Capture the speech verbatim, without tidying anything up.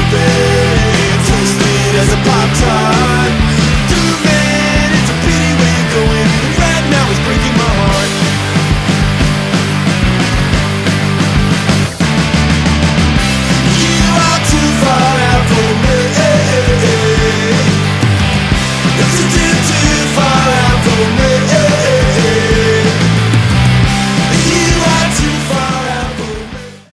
something, twisted as a Pop-Tart. Dude, man, it's a pity where you're going, and right now it's breaking my heart. You are too far out for me. You're too, too, too far out for me.